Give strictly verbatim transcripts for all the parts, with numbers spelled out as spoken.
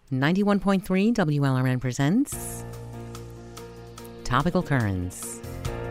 ninety-one point three W L R N presents Topical Currents.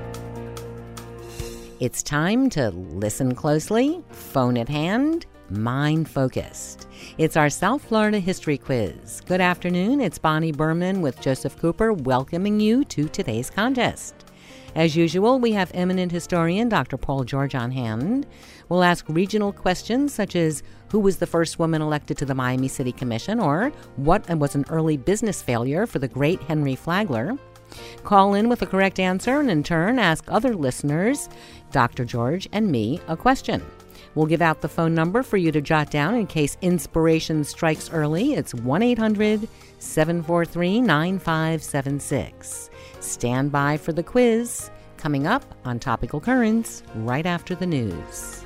It's time to listen closely, phone at hand, mind focused. It's our South Florida History Quiz. Good afternoon, it's Bonnie Berman with Joseph Cooper welcoming you to today's contest. As usual, we have eminent historian Doctor Paul George on hand. We'll ask regional questions such as who was the first woman elected to the Miami City Commission, or what was an early business failure for the great Henry Flagler. Call in with a correct answer and in turn ask other listeners, Doctor George and me, a question. We'll give out the phone number for you to jot down in case inspiration strikes early. It's one eight hundred seven four three nine five seven six. Stand by for the quiz, coming up on Topical Currents right after the news.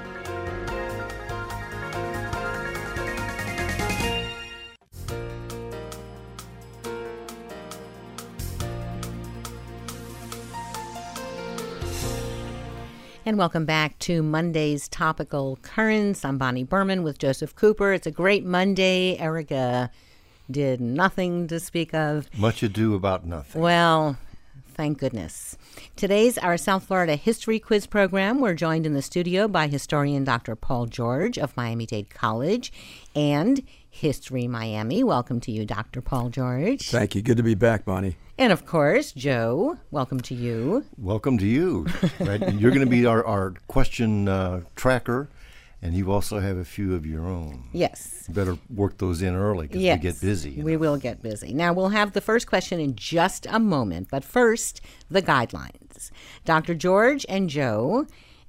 And welcome back to Monday's Topical Currents. I'm Bonnie Berman with Joseph Cooper. It's a great Monday. Erica did nothing to speak of. Much ado about nothing. Well, thank goodness. Today's our South Florida History Quiz program. We're joined in the studio by historian Doctor Paul George of Miami-Dade College and History Miami. Welcome to you, Doctor Paul George. Thank you. Good to be back, Bonnie. And of course, Joe, welcome to you. Welcome to you. Right? You're going to be our, our question uh, tracker, and you also have a few of your own. Yes. You better work those in early because yes. we get busy. You know? We will get busy. Now, we'll have the first question in just a moment, but first, the guidelines. Doctor George and Joe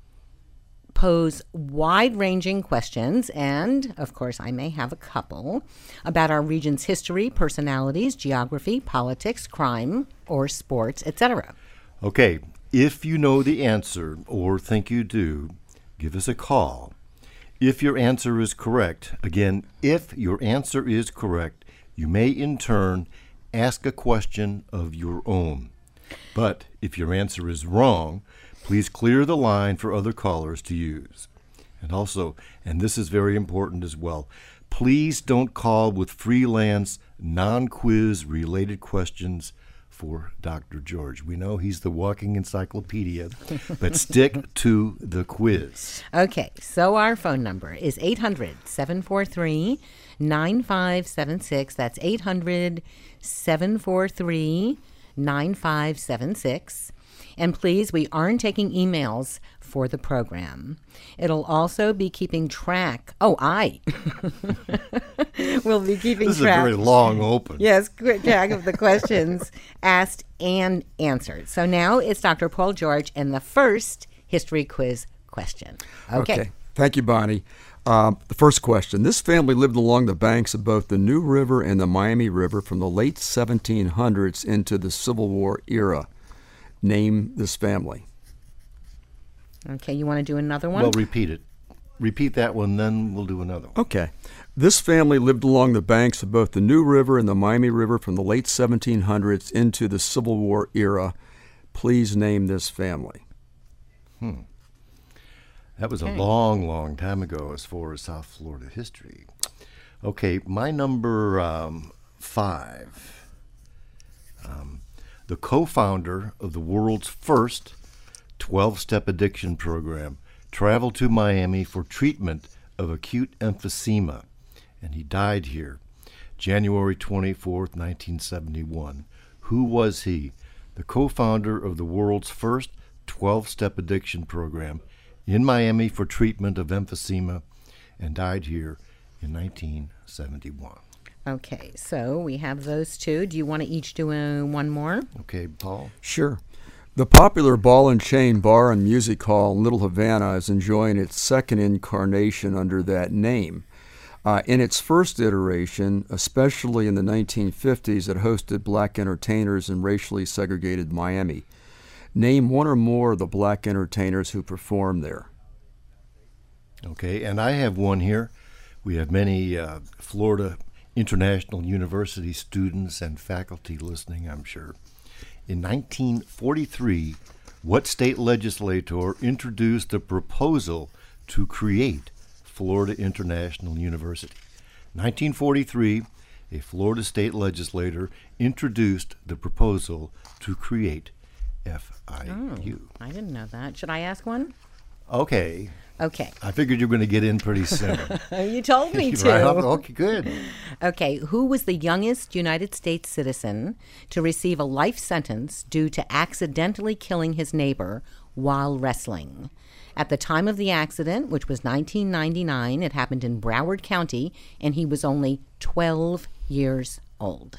pose wide-ranging questions, and, of course, I may have a couple, about our region's history, personalities, geography, politics, crime, or sports, et cetera. Okay, if you know the answer or think you do, give us a call. If your answer is correct, again, if your answer is correct, you may in turn ask a question of your own. But if your answer is wrong, please clear the line for other callers to use. And also, and this is very important as well, please don't call with freelance, non-quiz related questions for Doctor George. We know he's the walking encyclopedia, but stick to the quiz. Okay, so our phone number is eight hundred seven four three nine five seven six. That's eight hundred seven four three nine five seven six. And please, we aren't taking emails for the program. It'll also be keeping track. Oh, I will be keeping this track. This is a very long open. Yes, track of the questions asked and answered. So now it's Doctor Paul George and the first history quiz question. Okay. Okay. Thank you, Bonnie. Uh, the first question. This family lived along the banks of both the New River and the Miami River from the late seventeen hundreds into the Civil War era. Name this family. Okay, you want to do another one? Well, repeat it. Repeat that one, then we'll do another one. Okay. This family lived along the banks of both the New River and the Miami River from the late seventeen hundreds into the Civil War era. Please name this family. Hmm. That was okay. a long, long time ago as far as South Florida history. Okay, my number um, five. Um, the co-founder of the world's first twelve-step addiction program traveled to Miami for treatment of acute emphysema, and he died here January twenty-fourth, nineteen seventy-one. Who was he? The co-founder of the world's first twelve-step addiction program in Miami for treatment of emphysema, and died here in nineteen seventy-one. Okay, so we have those two. Do you want to each do a, one more? Okay, Paul? Sure. The popular Ball and Chain Bar and Music Hall in Little Havana is enjoying its second incarnation under that name. Uh, in its first iteration, especially in the nineteen fifties, it hosted black entertainers in racially segregated Miami. Name one or more of the black entertainers who performed there. Okay, and I have one here. We have many uh, Florida International University students and faculty listening, I'm sure. In nineteen forty-three, what state legislator introduced a proposal to create Florida International University? nineteen forty-three, a Florida state legislator introduced the proposal to create F I U? Oh, I didn't know that. Should I ask one? Okay. Okay. I figured you were going to get in pretty soon. You told me to. Right? Okay, good. Okay, who was the youngest United States citizen to receive a life sentence due to accidentally killing his neighbor while wrestling? At the time of the accident, which was nineteen ninety-nine, it happened in Broward County, and he was only twelve years old.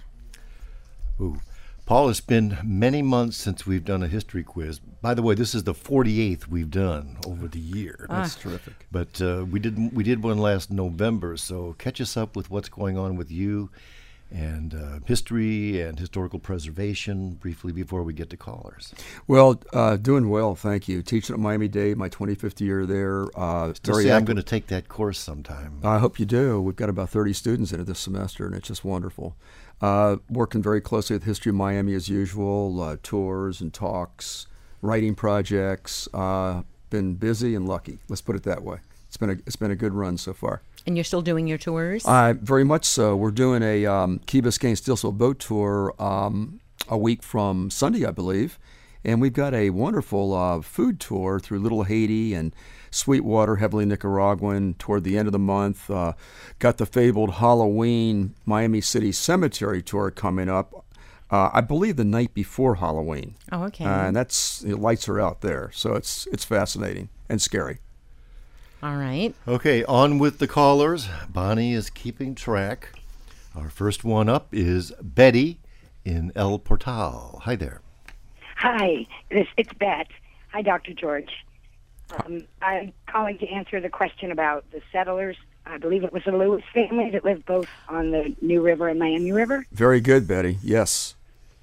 Ooh. Paul, it's been many months since we've done a history quiz. By the way, this is the forty-eighth we've done over the year. That's ah. terrific. But uh, we did we did one last November, so catch us up with what's going on with you and uh, history and historical preservation briefly before we get to callers. Well, uh, doing well, thank you. Teaching at Miami-Dade, my twenty-fifth year there. Uh, Still very say I'm active. going to take that course sometime. I hope you do. We've got about thirty students in it this semester, and it's just wonderful. Uh, working very closely with History of Miami as usual, uh, tours and talks, writing projects. Uh, been busy and lucky. Let's put it that way. It's been a it's been a good run so far. And you're still doing your tours? Uh, very much so. We're doing a um, Key Biscayne Stilsville boat tour um, a week from Sunday, I believe. And we've got a wonderful uh, food tour through Little Haiti and Sweetwater, heavily Nicaraguan, toward the end of the month. Uh, got the fabled Halloween Miami City Cemetery tour coming up, uh, I believe the night before Halloween. Oh, okay. Uh, and that's, the lights are out there, so it's it's fascinating and scary. All right. Okay, on with the callers. Bonnie is keeping track. Our first one up is Betty in El Portal. Hi there. Hi, this, it's Beth. Hi, Doctor George. Um, I'm calling to answer the question about the settlers. I believe it was the Lewis family that lived both on the New River and Miami River. Very good, Betty. Yes.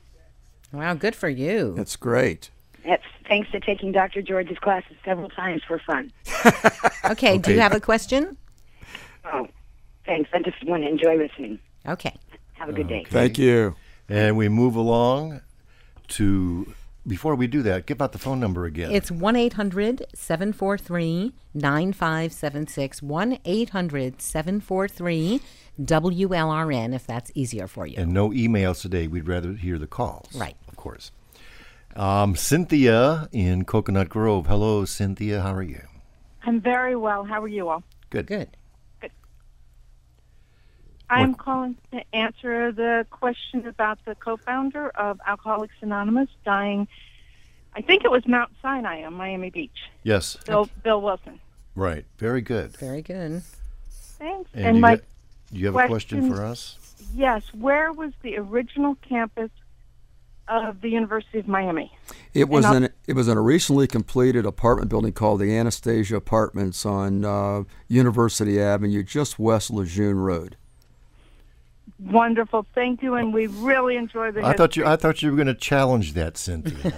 Wow, good for you. That's great. That's thanks to taking Doctor George's classes several times for fun. okay, okay, do you have a question? Oh, thanks. I just want to enjoy listening. Okay. Have a good Okay. day. Thank you. And we move along to... Before we do that, give out the phone number again. It's one eight hundred seven four three nine five seven six, one eight hundred seven four three W L R N, if that's easier for you. And no emails today. We'd rather hear the calls. Right. Of course. Um, Cynthia in Coconut Grove. Hello, Cynthia. How are you? I'm very well. How are you all? Good. Good. I'm What? calling to answer the question about the co-founder of Alcoholics Anonymous dying. I think it was Mount Sinai on Miami Beach. Yes. Bill Bill Wilson. Right. Very good. Very good. Thanks. And, And, you, my ha- you have a question question- for us? yes, where was the original campus of the University of Miami? It was And an it was in a recently completed apartment building called the Anastasia Apartments on uh, University Avenue, just west Lejeune Road. Wonderful. Thank you, and we really enjoy the I thought you history. I thought you were going to challenge that, Cynthia.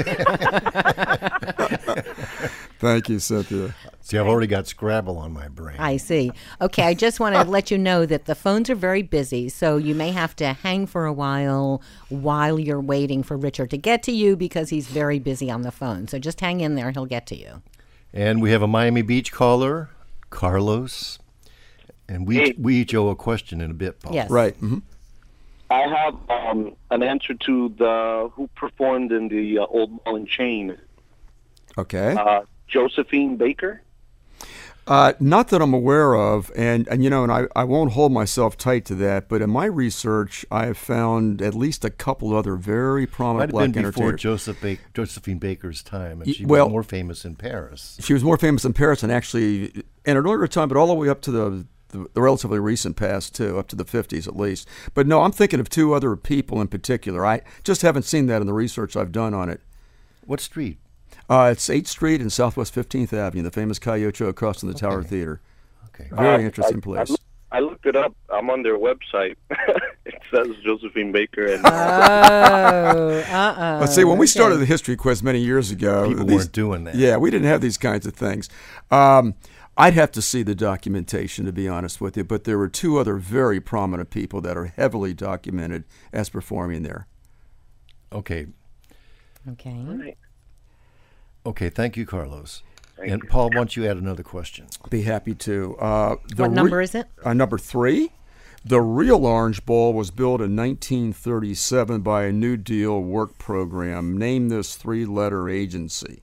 Thank you, Cynthia. See, I've already got Scrabble on my brain. I see. Okay, I just want to let you know that the phones are very busy, so you may have to hang for a while while you're waiting for Richard to get to you because he's very busy on the phone. So just hang in there. He'll get to you. And we have a Miami Beach caller, Carlos. And we Hey. we each owe a question in a bit, Paul. Yes. Right. hmm I have um, an answer to the who performed in the uh, Old Ball and Chain. Okay. Uh, Josephine Baker. Uh, not that I'm aware of, and, and you know, and I, I won't hold myself tight to that, but in my research, I have found at least a couple other very Might prominent have black been before entertainers. Joseph ba- Josephine Baker's time, and Y- she well- was more famous in Paris. She was more famous in Paris and actually in an earlier time, but all the way up to the, the, the relatively recent past, too, up to the fifties at least. But no, I'm thinking of two other people in particular. I just haven't seen that in the research I've done on it. What street? Uh, it's eighth Street and Southwest fifteenth Avenue, the famous Cayocho across from the Tower Okay. Theater. Okay. Very Uh, interesting I, place. I, look- I looked it up. I'm on their website. It says Josephine Baker. And Oh, uh-oh. Let's see, when we Okay. started the history quiz many years ago, People these- weren't doing that. Yeah, we didn't have these kinds of things. Um, I'd have to see the documentation, to be honest with you, but there were two other very prominent people that are heavily documented as performing there. Okay. Okay. Okay. Thank you, Carlos. Thank and you. Paul, why don't you add another question? Be happy to. Uh, the What re- number is it? Uh, number three. The real Orange Bowl was built in nineteen thirty-seven by a New Deal work program. Name this three-letter agency.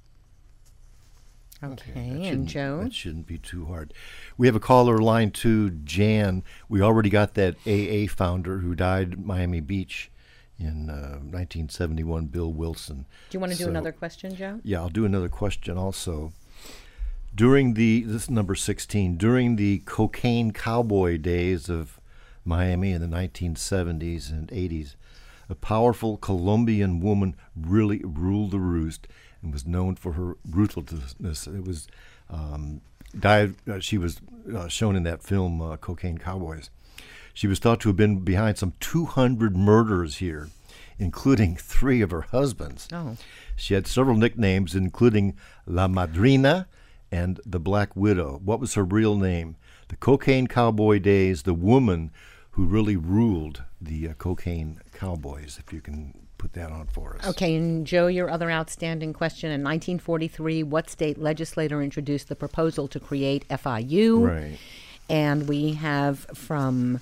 Okay, that and shouldn't- Joe? That shouldn't be too hard. We have a caller, line two, Jan. We already got that A A founder who died at Miami Beach in uh, nineteen seventy-one, Bill Wilson. Do you want to do So- another question, Joe? Yeah, I'll do another question also. During the, this is number sixteen, during the cocaine cowboy days of Miami in the nineteen seventies and eighties, a powerful Colombian woman really ruled the roost and was known for her ruthlessness. It was, um, died, uh, she was uh, shown in that film, uh, Cocaine Cowboys. She was thought to have been behind some two hundred murders here, including three of her husbands. Oh. She had several nicknames, including La Madrina and the Black Widow. What was her real name? The Cocaine Cowboy days, the woman who really ruled the uh, Cocaine Cowboys, if you can put that on for us. Okay, and Joe, your other outstanding question. In nineteen forty-three, what state legislator introduced the proposal to create F I U? Right. And we have from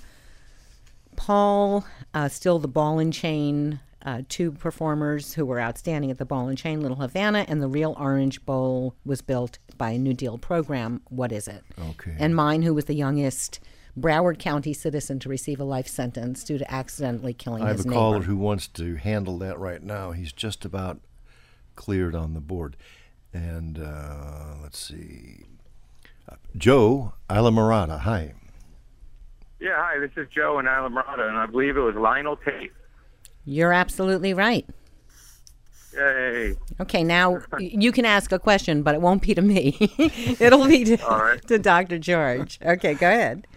Paul, uh, still the Ball and Chain, uh, two performers who were outstanding at the Ball and Chain, Little Havana, and the real Orange Bowl was built by a New Deal program. What is it? Okay. And mine, who was the youngest Broward County citizen to receive a life sentence due to accidentally killing I have his a neighbor. caller who wants to handle that right now. He's just about cleared on the board. And uh, let's see. Uh, Joe Alamorada, hi. Yeah, hi, this is Joe in Alamorada, and I believe it was Lionel Tate. You're absolutely right. Yay. Okay, now y- you can ask a question, but it won't be to me. It'll be to, All right. to Doctor George. Okay, go ahead.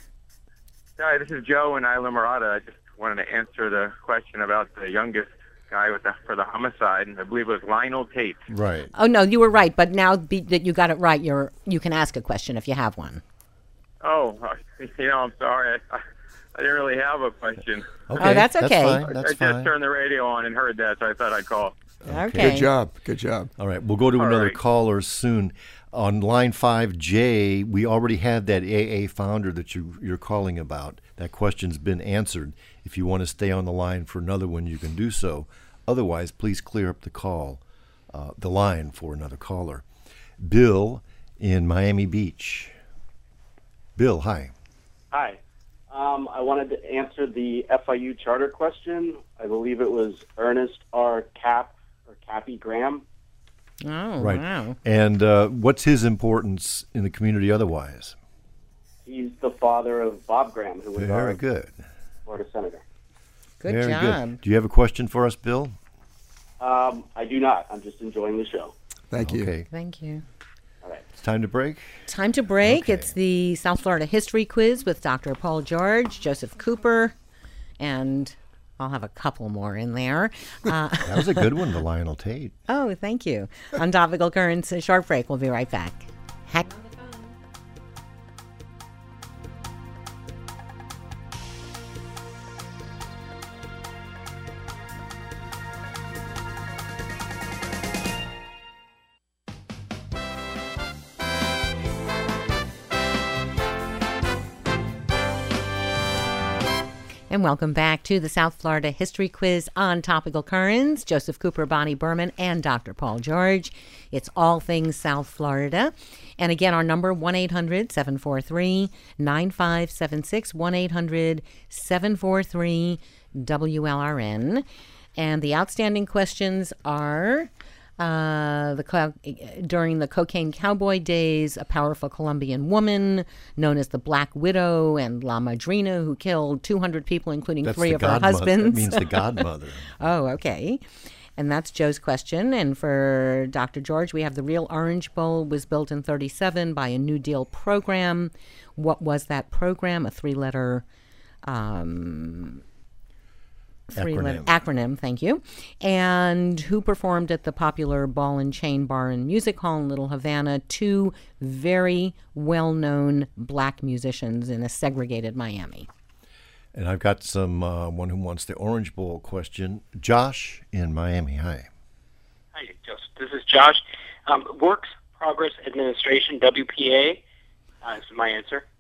Hi, this is Joe in Alamorada. I just wanted to answer the question about the youngest guy with the, for the homicide, and I believe it was Lionel Tate. Right. Oh no, you were right. But now be, that you got it right, you're you can ask a question if you have one. Oh, you know, I'm sorry. I, I didn't really have a question. Okay, Oh, that's okay. That's fine. I That's just fine. turned the radio on and heard that, so I thought I'd call. Okay. Good job. Good job. All right, we'll go to All another right. caller soon. On line five, Jay, we already had that A A founder that you, you're calling about. That question's been answered. If you want to stay on the line for another one, you can do so. Otherwise, please clear up the call, uh, the line for another caller. Bill in Miami Beach. Bill, hi. Hi. Um, I wanted to answer the F I U charter question. I believe it was Ernest R. Cap or Cappy Graham. Oh Right. wow. And uh, what's his importance in the community otherwise? He's the father of Bob Graham, who was Very our good. Florida senator. Good Very job. good. Do you have a question for us, Bill? Um, I do not. I'm just enjoying the show. Thank you. Okay. Thank you. All right. It's time to break. Time to break. Okay. It's the South Florida History Quiz with Doctor Paul George, Joseph Cooper, and I'll have a couple more in there. Uh, That was a good one, the Lionel Tate. oh, thank you. On Topical Currents, a short break. We'll be right back. Heck. And welcome back to the South Florida History Quiz on Topical Currents. Joseph Cooper, Bonnie Berman, and Doctor Paul George. It's all things South Florida. And again, our number, one eight hundred seven four three nine five seven six, one eight hundred seven four three W L R N. And the outstanding questions are... Uh, the co- during the Cocaine Cowboy days, a powerful Colombian woman known as the Black Widow and La Madrina, who killed two hundred people, including That's three the of her godmother. husbands. That means the godmother. Oh, okay. And that's Joe's question. And for Doctor George, we have the real Orange Bowl was built in thirty-seven by a New Deal program. What was that program? A three-letter um, three-letter Acronym. acronym, thank you. And who performed at the popular Ball and Chain Bar and Music Hall in Little Havana? Two very well-known black musicians in a segregated Miami. And I've got some uh, one who wants the Orange Bowl question. Josh in Miami. Hi. Hi, Joseph. This is Josh. Um, Works Progress Administration, W P A, uh, is my answer.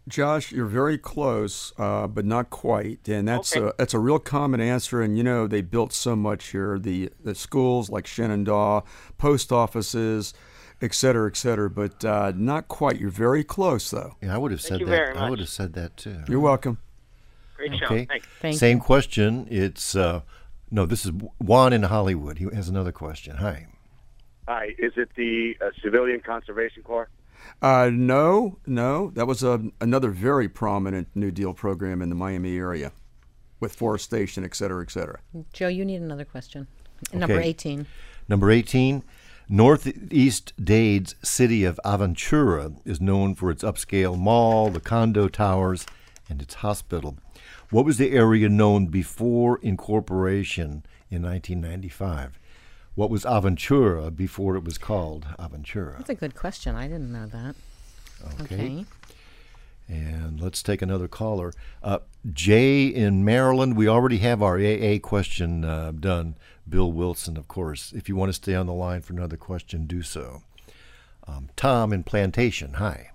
Josh, you're very close, uh, but not quite, and that's Okay. a that's a real common answer. And you know they built so much here, the the schools like Shenandoah, post offices, et cetera, et cetera, but uh, not quite. You're very close, though. Yeah, I would have Thank said you that. very I much. would have said that too. You're welcome. Great show. Okay. Thanks. Thank Same you. question. It's uh, no. This is Juan in Hollywood. He has another question. Hi. Hi, is it the uh, Civilian Conservation Corps? Uh, no, no, that was a, another very prominent New Deal program in the Miami area, with forestation, et cetera, et cetera. Joe, you need another question. Number Okay. eighteen. Number eighteen. Northeast Dade's city of Aventura is known for its upscale mall, the condo towers, and its hospital. What was the area known before incorporation in nineteen ninety-five? What was Aventura before it was called Aventura? That's a good question. I didn't know that. Okay. Okay. And let's take another caller. Uh, Jay in Maryland. We already have our A A question uh, done. Bill Wilson, of course. If you want to stay on the line for another question, do so. Um, Tom in Plantation. Hi.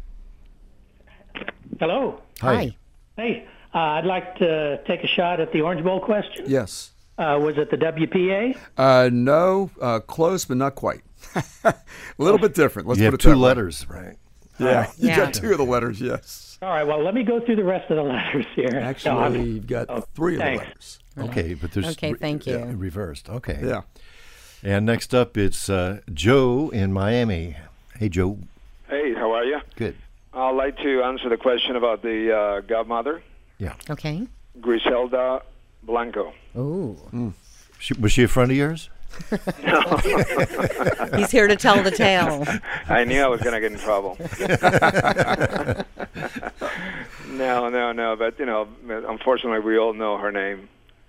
Hello. Hi. Hey, uh, I'd like to take a shot at the Orange Bowl question. Yes. Uh, was it the W P A? Uh, no, uh, close, but not quite. A little bit different. Let's you put have it two that way. letters, right? Yeah, you Yeah. got two of the letters. Yes. All right, well, let me go through the rest of the letters here. No, Actually, I'm- you've got oh, three of the thanks. letters. Okay, but there's Okay, thank you. yeah, reversed. Okay. Yeah. And next up, it's uh, Joe in Miami. Hey, Joe. Hey, how are you? Good. I'd like to answer the question about the uh, godmother, Okay. Griselda Blanco. Ooh. She, was she a friend of yours? He's here to tell the tale. I knew I was going to get in trouble. no, no, no, but, you know, unfortunately, we all know her name.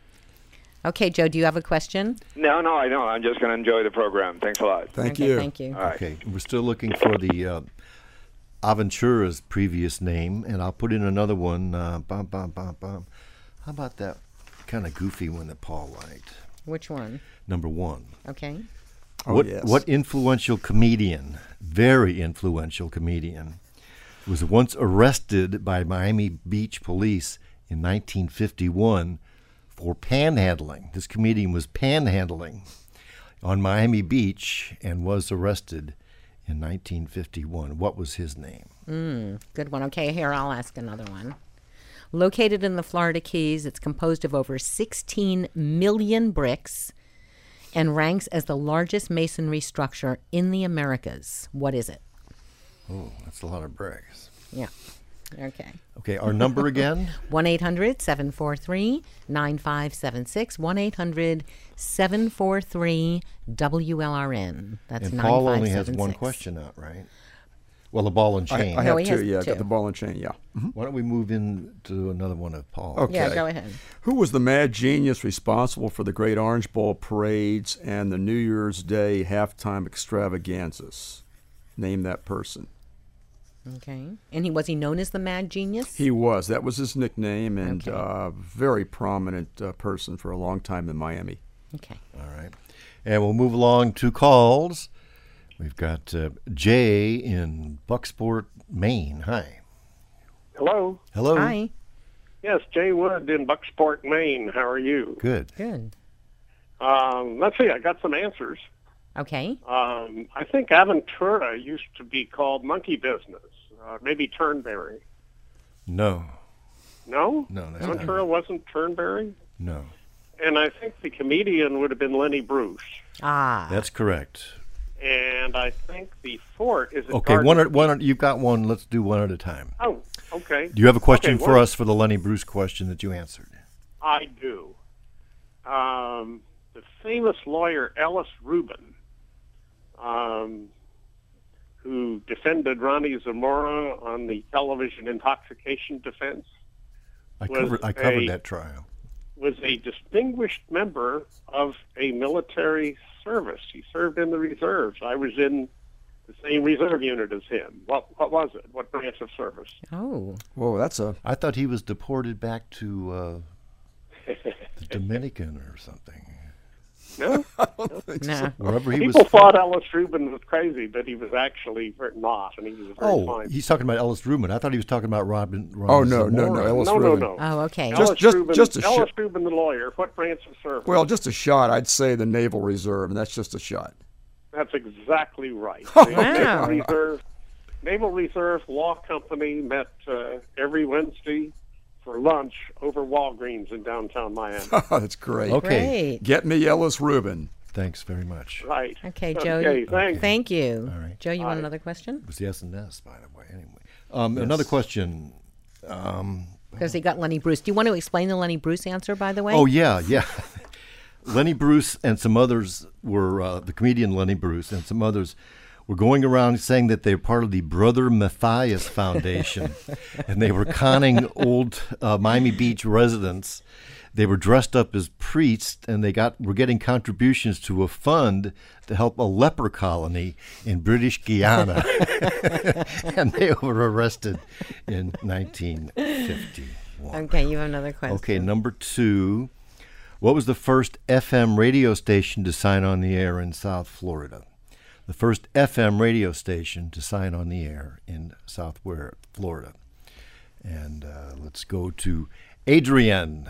Okay, Joe, do you have a question? No, no, I don't. I'm just going to enjoy the program. Thanks a lot. Thank okay, you. Thank you. All right. Okay, we're still looking for the uh, Aventura's previous name, and I'll put in another one. Uh, bum, bum, bum, bum. How about that kind of goofy one that Paul liked? Which one? Number one. Okay. Oh, what, yes. what influential comedian, very influential comedian, was once arrested by Miami Beach police in nineteen fifty-one for panhandling? This comedian was panhandling on Miami Beach and was arrested in nineteen fifty-one. What was his name? Mm, good one. Okay, here, I'll ask another one. Located in the Florida Keys, it's composed of over sixteen million bricks and ranks as the largest masonry structure in the Americas. What is it? Oh, that's a lot of bricks. Yeah. Okay. Okay, our number again? one eight hundred seven four three nine five seven six. one eight hundred seven four three W L R N. That's And nine Paul five only has seven one six. question out, right? Well, the ball and I, chain. I No, have he two. has Yeah, I two. got the ball and chain. Yeah. Why don't we move into another one of Paul? Okay. Yeah, go ahead. Who was the mad genius responsible for the Great Orange Bowl parades and the New Year's Day halftime extravaganzas? Name that person. Okay. And he was he known as the Mad Genius? He was. That was his nickname, and Okay. uh, very prominent uh, person for a long time in Miami. Okay. All right. And we'll move along to calls. We've got uh, Jay in Bucksport, Maine. Hi. Hello. Hello. Hi. Yes, Jay Wood in Bucksport, Maine. How are you? Good. Good. Um, let's see. I got some answers. Okay. Um, I think Aventura used to be called Monkey Business. Uh, maybe Turnberry. No. No? No, that's Aventura wasn't Turnberry? No. And I think the comedian would have been Lenny Bruce. Ah. That's correct. And I think the fort is. Okay, one at, one at, you've got one. Let's do one at a time. Oh, okay. Do you have a question Okay, for one- us for the Lenny Bruce question that you answered? I do. Um, the famous lawyer Ellis Rubin, um, who defended Ronnie Zamora on the television intoxication defense, I was covered, I covered a- that trial. was a distinguished member of a military service. He served in the reserves. I was in the same reserve unit as him. What what was it? What branch of service? Oh. Whoa, that's a. I thought he was deported back to uh, the Dominican or something. No, I don't think No. so. Wherever he people was. thought Ellis Rubin was crazy, but he was actually very not, and he was a very Oh, fine. he's talking about Ellis Rubin. I thought he was talking about Robin. Robin Oh, no, no, no, Zamora. Ellis no, no, Rubin. no. Oh, okay. Just- Ellis just- Rubin, just a Ellis sh- Rubin, the lawyer. What branch of service? Well, just a shot. I'd say the Naval Reserve, and that's just a shot. That's exactly right. Wow. Naval Reserve, Naval Reserve Law Company met uh, every Wednesday for lunch over Walgreens in downtown Miami. That's great. Okay. Great. Get me Ellis Rubin. Thanks very much. Right. Okay, Joe. Okay, thanks. Thank you. All right. Joe, you want Bye. another question? It was the S and S, by the way. Anyway, um, another question. Um, Because he got Lenny Bruce. Do you want to explain the Lenny Bruce answer, by the way? oh yeah, yeah. Lenny Bruce and some others were uh, the comedian Lenny Bruce and some others were going around saying that they're part of the Brother Matthias Foundation, and they were conning old uh, Miami Beach residents. They were dressed up as priests, and they got were getting contributions to a fund to help a leper colony in British Guiana, and they were arrested in nineteen fifty-one. Okay, you have another question. Okay, number two. What was the first F M radio station to sign on the air in South Florida? The first F M radio station to sign on the air in South Florida. And uh, let's go to Adrienne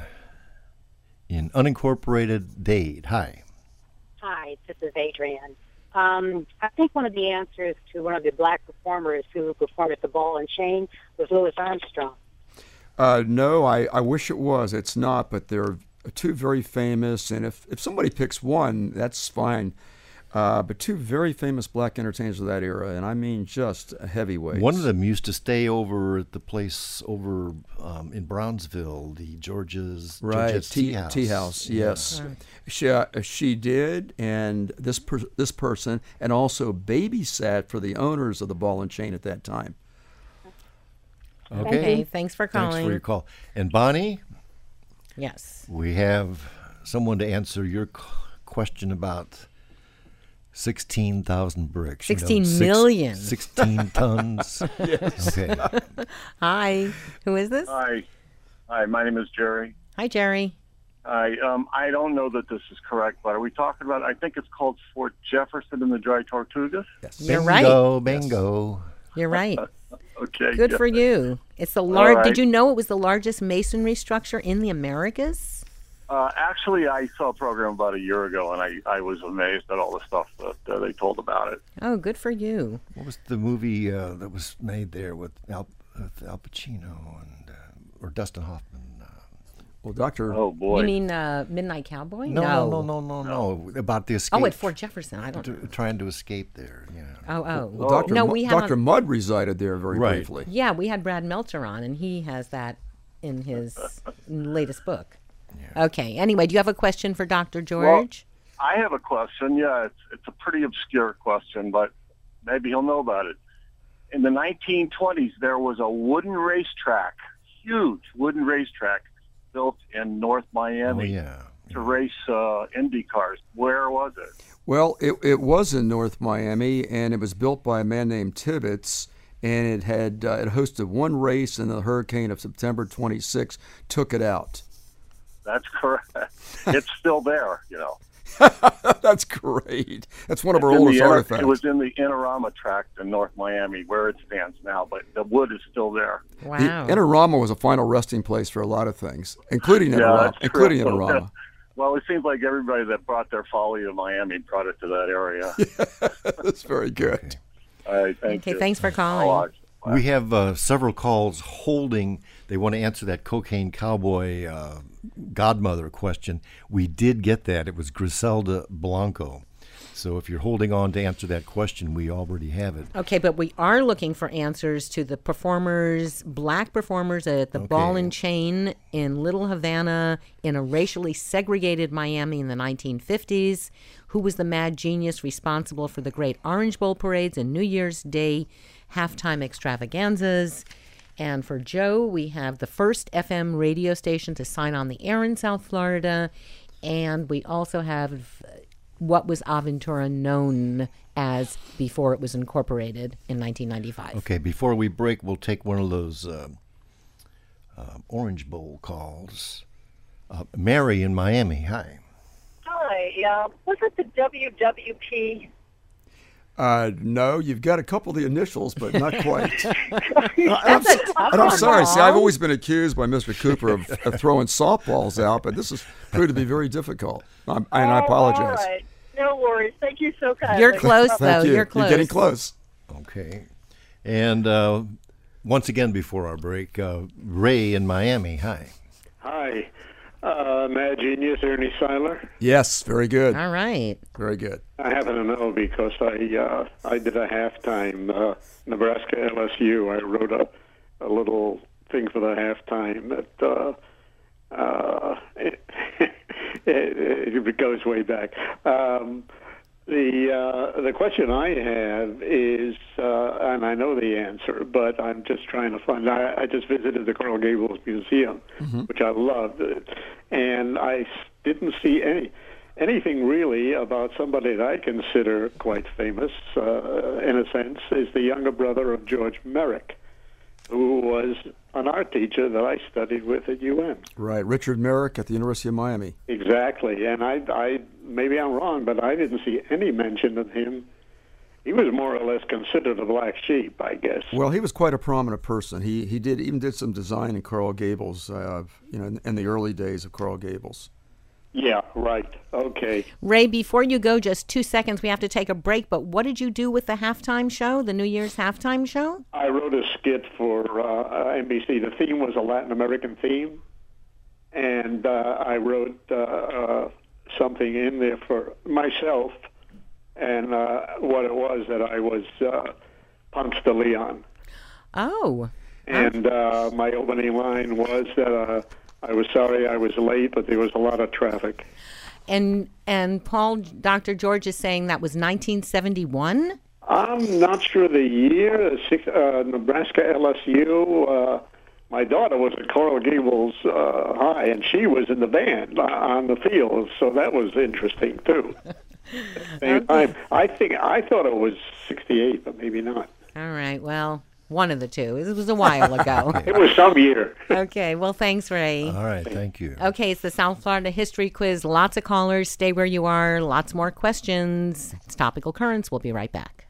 in unincorporated Dade. Hi. Hi, this is Adrienne. Um, I think one of the answers to one of the black performers who performed at the Ball and Chain was Louis Armstrong. Uh, no, I, I wish it was. It's not, but they're two very famous, and if, if somebody picks one, that's fine. Uh, but two very famous black entertainers of that era, and I mean just heavyweights. One of them used to stay over at the place over um, in Brownsville, the George's Right, Georgette's tea, Tea House. tea house, yes. Right. She, uh, she did, and this per, this person, and also babysat for the owners of the Ball and Chain at that time. Okay. Okay, thanks for calling. Thanks for your call. And Bonnie, Yes. we have someone to answer your c- question about sixteen thousand bricks. you know, Sixteen six- million. sixteen tons. Yes. Okay. Hi. Who is this? Hi, hi. My name is Jerry. Hi, Jerry. I um I don't know that this is correct, but are we talking about? I think it's called Fort Jefferson in the Dry Tortugas. Yes. You're right. Bingo, bingo. You're right. Okay. Good yeah. for you. It's the large. right. Did you know it was the largest masonry structure in the Americas? Uh, actually, I saw a program about a year ago, and I, I was amazed at all the stuff that uh, they told about it. Oh, good for you. What was the movie uh, that was made there with Al, with Al Pacino and uh, or Dustin Hoffman? Uh, Well, Doctor Oh boy. You mean uh, Midnight Cowboy? no, no, no, no, no, no. About the escape. Oh, at Fort Jefferson. I don't to- know. Trying to escape there. Yeah. Oh, oh. Well, Doctor No, Mu- we had Doctor on- Mudd resided there very Right. briefly. Yeah, we had Brad Meltzer on, and he has that in his latest book. Okay. Anyway, do you have a question for Doctor George? I have a question. Yeah, it's it's a pretty obscure question, but maybe he'll know about it. In the nineteen twenties, there was a wooden racetrack, huge wooden racetrack, built in North Miami Oh yeah. to race uh, Indy cars. Where was it? Well, it, it was in North Miami, and it was built by a man named Tibbetts, and it had uh, it hosted one race, and the hurricane of September twenty-sixth took it out. That's correct. It's still there, you know. That's great. That's one of our It's in oldest the inter- artifacts. It was in the Inarama tract in North Miami, where it stands now, but the wood is still there. Wow. The Inarama was a final resting place for a lot of things, including Yeah, Inarama. that's including true. Inarama. Well, it seems like everybody that brought their folly to Miami brought it to that area. That's very good. All right, thank Okay, you. thanks for I'll calling. watch. We have uh, several calls holding. They want to answer that cocaine cowboy uh, godmother question. We did get that. It was Griselda Blanco. So if you're holding on to answer that question, we already have it. Okay, but we are looking for answers to the performers, black performers at the Okay. Ball and Chain in Little Havana in a racially segregated Miami in the nineteen fifties. Who was the mad genius responsible for the great Orange Bowl parades and New Year's Day halftime extravaganzas? And for Joe, we have the first F M radio station to sign on the air in South Florida. And we also have what was Aventura known as before it was incorporated in nineteen ninety-five. Okay, before we break, we'll take one of those uh, uh, Orange Bowl calls. Uh, Mary in Miami, hi. Hi, sorry. Uh, was it the W W P? Uh, no, you've got a couple of the initials, but not quite. That's a tough And I'm one, sorry. See, I've Paul. always been accused by Mister Cooper of, of throwing softballs out, but this has proved to be very difficult. I'm, and I Oh, apologize. All right. No worries. Thank you so kindly. You're close, Thank though. you. You're close. You're getting close. Okay. And uh, once again, before our break, uh, Ray in Miami. Hi. Hi. Uh, Mad Genius, Ernie Seiler. Yes, very good. All right. Very good. I happen to know because I uh, I did a halftime uh, Nebraska L S U. I wrote a, a little thing for the halftime that uh, uh, it, it, it goes way back. Um, the uh, the question I have is, uh, and I know the answer, but I'm just trying to find. I, I just visited the Coral Gables Museum, Mm-hmm. which I loved, and I s- didn't see any anything really about somebody that I consider quite famous, uh, in a sense, is the younger brother of George Merrick, who was an art teacher that I studied with at U N. Right. Richard Merrick at the University of Miami. Exactly, and I, I maybe I'm wrong, but I didn't see any mention of him. He was more or less considered a black sheep, I guess. Well, he was quite a prominent person. He he did even did some design in Coral Gables, uh, you know, in, in the early days of Coral Gables. Yeah, right. Okay. Ray, before you go, just two seconds. We have to take a break. But what did you do with the halftime show, the New Year's halftime show? I wrote a skit for uh, N B C. The theme was a Latin American theme, and uh, I wrote uh, uh, something in there for myself, and uh, what it was that I was uh, Ponce de Leon. Oh. And uh, my opening line was that uh, I was sorry I was late, but there was a lot of traffic. And and Paul, Doctor George is saying that was nineteen seventy-one? I'm not sure the year. Six, uh, Nebraska L S U. Uh, my daughter was at Coral Gables uh, High, and she was in the band uh, on the field, so that was interesting too. Same time, I think I thought it was sixty-eight, but maybe not. All right. Well, one of the two. It was a while ago. It was some year. Okay. Well, thanks, Ray. All right. Thank you. Okay, it's the South Florida History Quiz. Lots of callers. Stay where you are. Lots more questions. It's Topical Currents. We'll be right back.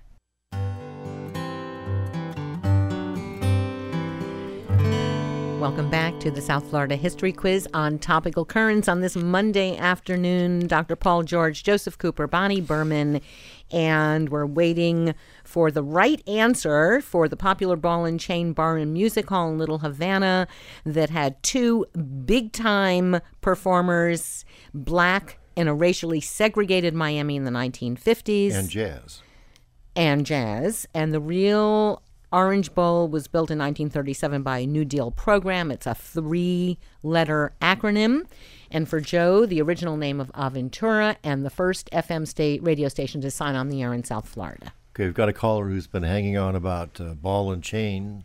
Welcome back to the South Florida History Quiz on Topical Currents on this Monday afternoon. Doctor Paul George, Joseph Cooper, Bonnie Berman, and we're waiting for the right answer for the popular ball and chain bar and music hall in Little Havana that had two big-time performers, black in a racially segregated Miami in the nineteen fifties. And jazz. And jazz. And the real Orange Bowl was built in nineteen thirty-seven by a New Deal program. It's a three-letter acronym. And for Joe, the original name of Aventura and the first F M state radio station to sign on the air in South Florida. Okay, we've got a caller who's been hanging on about uh, ball and chain.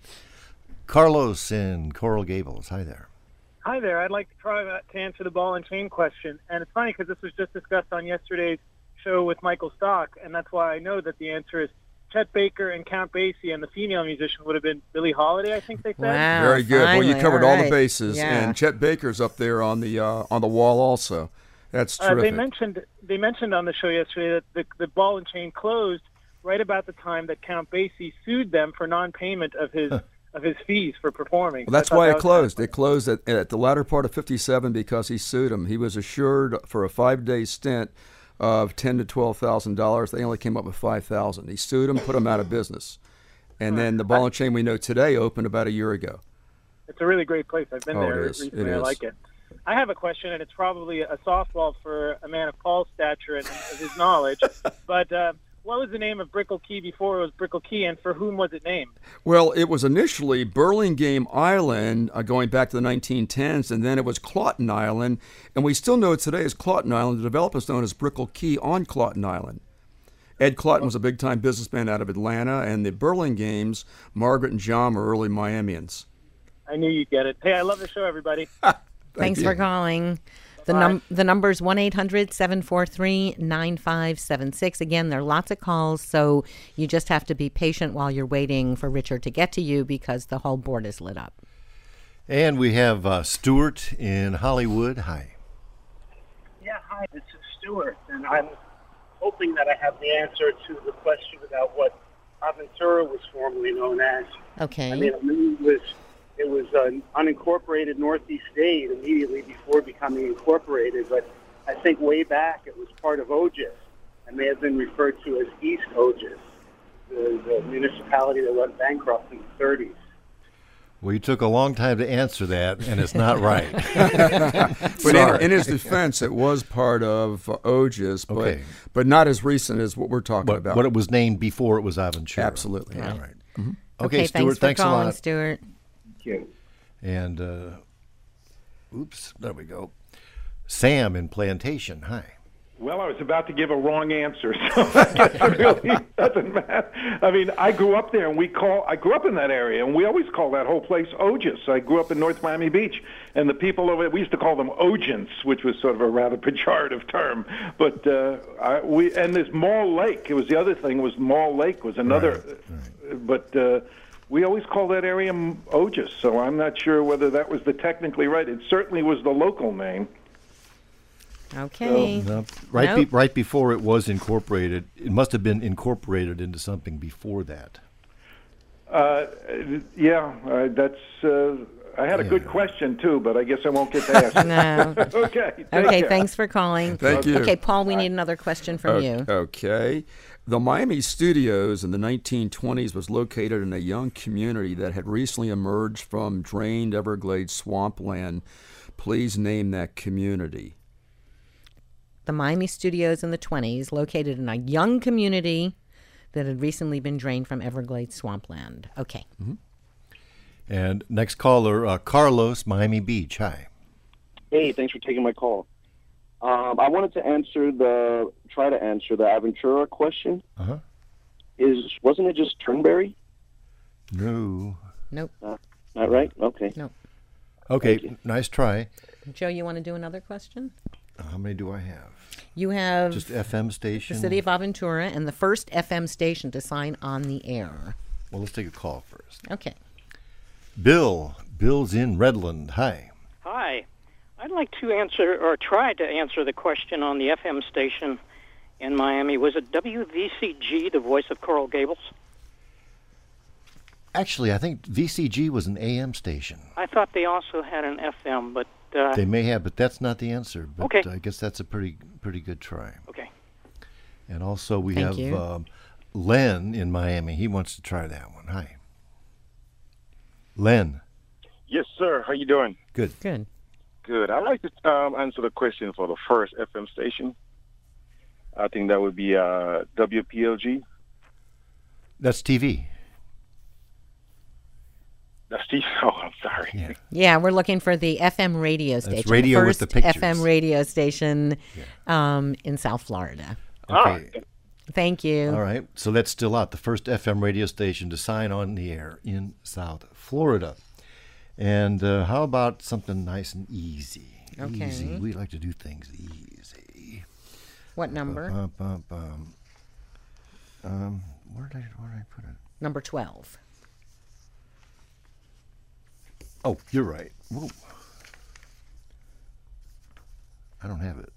Carlos in Coral Gables. Hi there. Hi there. I'd like to try to answer the ball and chain question. And it's funny because this was just discussed on yesterday's show with Michael Stock, and that's why I know that the answer is Chet Baker and Count Basie, and the female musician would have been Billie Holiday, I think they said. Wow, Very good. finally. Well, you covered all, all, right. the bases, Yeah. and Chet Baker's up there on the uh, on the wall also. That's Uh, terrific. they mentioned they mentioned on the show yesterday that the, the ball and chain closed right about the time that Count Basie sued them for non-payment of his of his fees for performing. Well, that's I thought why that it was closed. It closed at, at the latter part of fifty-seven because he sued him. He was assured for a five-day stint of ten to twelve thousand dollars. They only came up with five thousand. He sued him, put him out of business, and then the ball and chain we know today opened about a year ago. It's a really great place. I've been Oh, it there is. recently. It I is. like it. I have a question, and it's probably a softball for a man of Paul's stature and of his knowledge. But uh, what was the name of Brickell Key before it was Brickell Key, and for whom was it named? Well, it was initially Burlingame Island, uh, going back to the nineteen tens, and then it was Clawton Island, and we still know it today as Clawton Island. The developer's known as Brickell Key on Clawton Island. Ed Clawton was a big-time businessman out of Atlanta, and the Burlingames, Margaret and John, were early Miamians. I knew you'd get it. Hey, I love the show, everybody. Thanks you. for calling. The Bye. num the number is one eight hundred seven four three nine five seven six. Again, there are lots of calls, so you just have to be patient while you're waiting for Richard to get to you because the whole board is lit up. And we have uh, Stuart in Hollywood. Hi. Yeah, hi, this is Stewart, and I'm hoping that I have the answer to the question about what Aventura was formerly known as. Okay. I mean, I mean it was it was an unincorporated Northeast state immediately before becoming incorporated, but I think way back it was part of Ogis and may have been referred to as East Ogis, the, the municipality that went bankrupt in the thirties. Well, you took a long time to answer that, and it's not right. But in, in his defense, it was part of uh, Ogis, but, Okay. but not as recent as what we're talking But about. what it was named before it was Aventura. Absolutely. All Right. right. Mhm. Okay, Okay, Stuart, thanks for thanks a calling, lot. Stuart. Thank you. And, uh, oops, there we go. Sam in Plantation, hi. Well, I was about to give a wrong answer, so I guess it really doesn't matter. I mean, I grew up there, and we call. I grew up in that area, and we always call that whole place Ogis. I grew up in North Miami Beach, and the people over there, we used to call them Ogents, which was sort of a rather pejorative term. But uh, I, we and there's Mall Lake. It was the other thing was Mall Lake was another. Right. But uh, we always call that area Ogis, so I'm not sure whether that was the technically right. It certainly was the local name. Okay. No, right, Nope. be, right before it was incorporated, it must have been incorporated into something before that. Uh, yeah, uh, that's. Uh, I had a good question too, but I guess I won't get to ask. No. Okay. take Okay, care. thanks for calling. Thank you. Okay, Paul, we need another question from O- you. Okay. The Miami Studios in the nineteen twenties was located in a young community that had recently emerged from drained Everglades swampland. Please name that community. The Miami Studios in the twenties, located in a young community that had recently been drained from Everglades swampland. Okay. Mm-hmm. And next caller, uh, Carlos, Miami Beach, hi. Hey, thanks for taking my call. Um, I wanted to answer the try to answer the Aventura question. Uh-huh. Is wasn't it just Turnberry? No. Nope. Uh, not right. Okay. Nope. Okay, nice try. Joe, you want to do another question? How many do I have? You have Just F M station? the city of Aventura and the first F M station to sign on the air. Well, let's take a call first. Okay. Bill. Bill's in Redland. Hi. Hi. I'd like to answer, or try to answer the question on the F M station in Miami. Was it W V C G, the voice of Coral Gables? Actually, I think V C G was an A M station. I thought they also had an F M, but... Uh, They may have, but that's not the answer. But Okay. I guess that's a pretty pretty good try. Okay. And also we Thank have you. um, Len in Miami. He wants to try that one. Hi. Len. Yes, sir. How you doing? Good. Good. Good. I'd like to um, answer the question for the first F M station. I think that would be uh, W P L G. That's T V. That's Steve. Oh, I'm sorry. Yeah. Yeah, we're looking for the F M radio station. radio the with first the pictures. F M radio station um, in South Florida. Okay. Thank you. All right. So that's still out. The first F M radio station to sign on the air in South Florida. And uh, how about something nice and easy? Okay. Easy. We like to do things easy. What number? Bum, bum, bum. Um, where did I where did I put it? Number twelve. Oh, you're right. Whoa. I don't have it.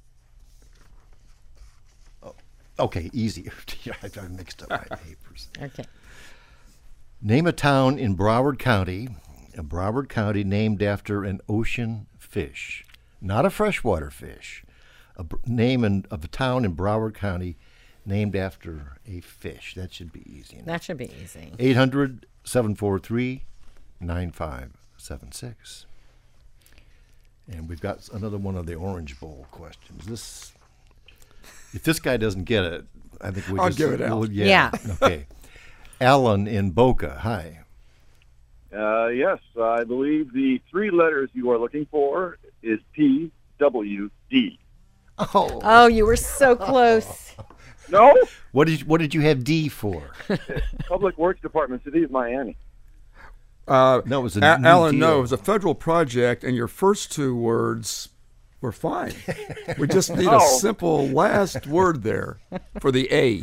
Oh, okay, easy. I mixed up my papers. Okay. Name a town in Broward County, a Broward County named after an ocean fish, not a freshwater fish. A br- name in, of a town in Broward County named after a fish. That should be easy enough. That should be easy. eight hundred, seven four three, nine five seven six. And we've got another one of the Orange Bowl questions. This, if this guy doesn't get it, I think we I'll just give it out. we'll- yeah. Yeah. Okay. Alan in Boca. Hi. Uh, yes, I believe the three letters you are looking for is P W D. Oh. Oh, you were so close. No? What did you, what did you have D for? Public Works Department, City of Miami. Uh, no, it was a A- new Alan, deal. no, it was a federal project, and your first two words were fine. We just need Oh. a simple last word there for the A.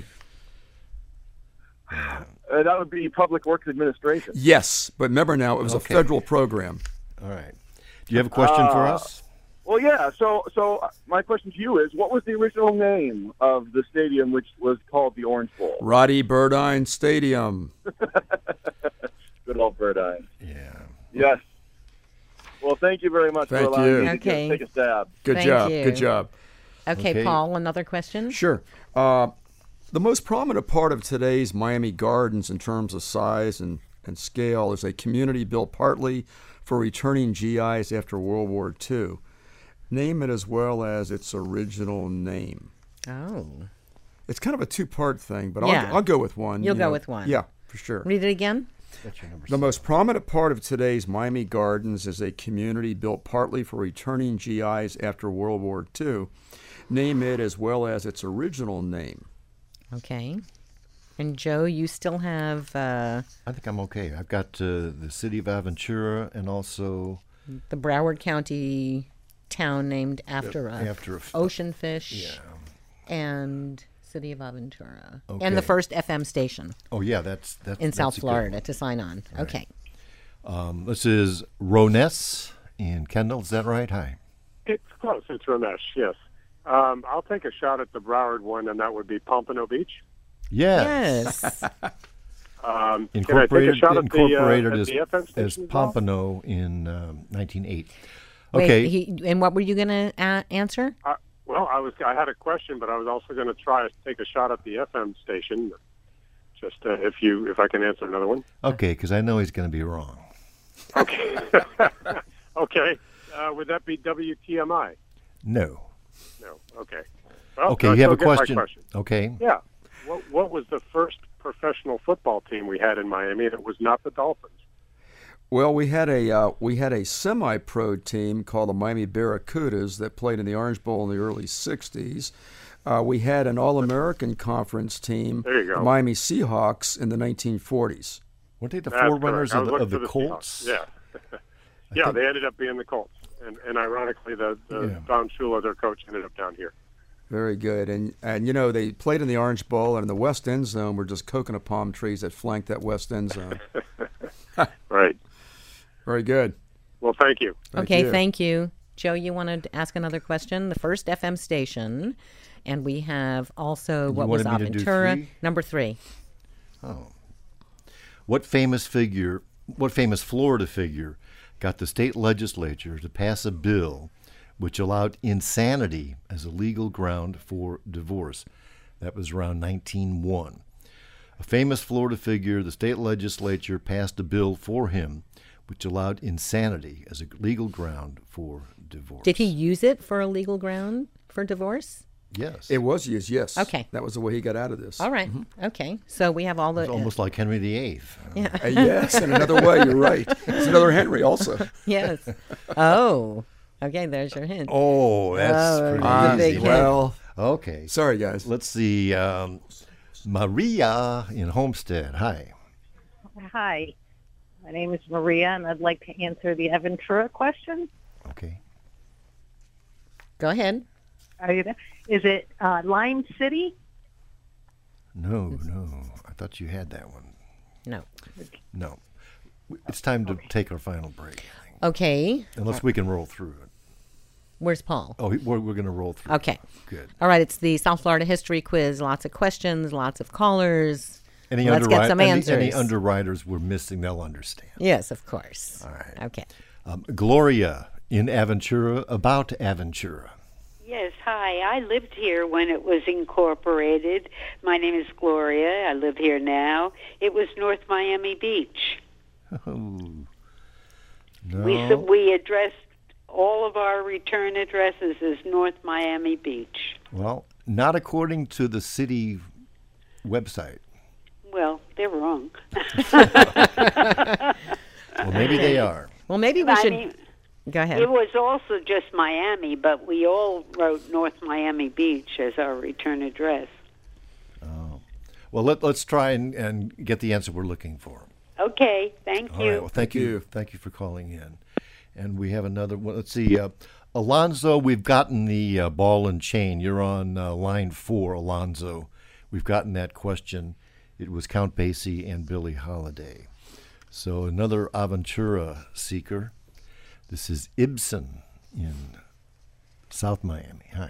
Uh, that would be Public Works Administration. Yes, but remember now, it was Okay. a federal program. All right. Do you have a question for Uh, us? Well, yeah. So, so uh, my question to you is, what was the original name of the stadium, which was called the Orange Bowl? Roddy Burdine Stadium. Good old Burdine. Yeah. Yes. Well, thank you very much Thank for allowing you. me to Okay. take a stab. Good Thank job. you. Good job. Okay, Okay. Paul, another question? Sure. Uh, the most prominent part of today's Miami Gardens in terms of size and, and scale is a community built partly for returning G Is after World War Two. Name it as well as its original name. Oh. It's kind of a two-part thing, but Yeah. I'll, I'll go with one. You'll you go know. with one. Yeah, for sure. Read it again. That's your number The most prominent part of today's Miami Gardens is a community built partly for returning G Is after World War Two. Name it as well as its original name. Okay. And Joe, you still have uh, I think I'm okay. I've got uh, the city of Aventura and also the Broward County town named after a after a f- ocean fish yeah. and city of Aventura. Okay. And the first F M station Oh yeah, that's that's in that's South a good Florida one. to sign on. Right. Okay. Um, this is Rones in Kendall. Is that right? Hi. It's close. It's Ramesh, yes. Um, I'll take a shot at the Broward one, and that would be Pompano Beach. Yes. Yes. Um, Incorporated, can I take a shot at the, uh, incorporated at as, the F M as station as well? Pompano in um, nineteen eighty. Okay. Wait, he, and what were you going to uh, answer? Uh, well, I was I had a question, but I was also going to try to take a shot at the F M station. Just uh, if you if I can answer another one. Okay, because I know he's going to be wrong. Okay. okay. Uh, would that be W T M I? No. No. Okay. Well, Okay, I you have still a get my question. question. Okay. Yeah. What What was the first professional football team we had in Miami? And it was not the Dolphins. Well, we had a uh, we had a semi-pro team called the Miami Barracudas that played in the Orange Bowl in the early sixties. Uh, we had an All-American Conference team, There you go. the Miami Seahawks, in the nineteen forties. Weren't they the That's forerunners correct. I of was the, looking of for the the Colts? Seahawks. Yeah. yeah, they ended up being the Colts. And, and ironically, the, the Yeah. Don Shula, their coach, ended up down here. Very good. And, and, you know, they played in the Orange Bowl, and in the west end zone were just coconut palm trees that flanked that west end zone. Right. Very good. Well, thank you. Thank okay, you. thank you. Joe, you wanted to ask another question? The first F M station, and we have also, And what you was wanted me to do Aventura? three? Number three. Oh. What famous figure, what famous Florida figure got the state legislature to pass a bill which allowed insanity as a legal ground for divorce? That was around nineteen oh one. A famous Florida figure, the state legislature passed a bill for him which allowed insanity as a legal ground for divorce. Did he use it for a legal ground for divorce? Yes. It was used, yes. Okay. That was the way he got out of this. All right. Okay. So we have all the. It's almost like Henry the Eighth. Yeah. Uh, yes, in another way, you're right. It's another Henry also. Yes. Oh. Okay, there's your hint. Oh, that's Oh, pretty that's a easy. big hint. Well, okay. sorry, guys. Let's see. Um, Maria in Homestead. Hi. Hi, my name is Maria, and I'd like to answer the Aventura question. Okay. Go ahead. Are you there? Is it uh, Lime City? No, no. I thought you had that one. No. No. It's time to take our final break. Okay. Unless we can roll through it. Where's Paul? Oh, he- we're, we're going to roll through. Okay. Good. All right. It's the South Florida history quiz. Lots of questions, lots of callers. Any Let's get underwri- some any, answers. Any underwriters we're missing, they'll understand. Yes, of course. All right. Okay. Um, Gloria in Aventura, about Aventura. Yes, hi. I lived here when it was incorporated. My name is Gloria. I live here now. It was North Miami Beach. Oh, no. We s- we addressed all of our return addresses as North Miami Beach. Well, not according to the city website. Well, they're wrong. Well, maybe they are. Well, maybe we I should. mean, Go ahead. It was also just Miami, but we all wrote North Miami Beach as our return address. Oh. Well, let, let's try and, and get the answer we're looking for. Okay, thank All you. right. Well, thank, you. Thank you for calling in. And we have another one. Let's see. Uh, Alonzo, we've gotten the uh, ball and chain. You're on uh, line four, Alonzo. We've gotten that question. It was Count Basie and Billie Holiday. So another Aventura seeker. This is Ibsen in South Miami. Hi.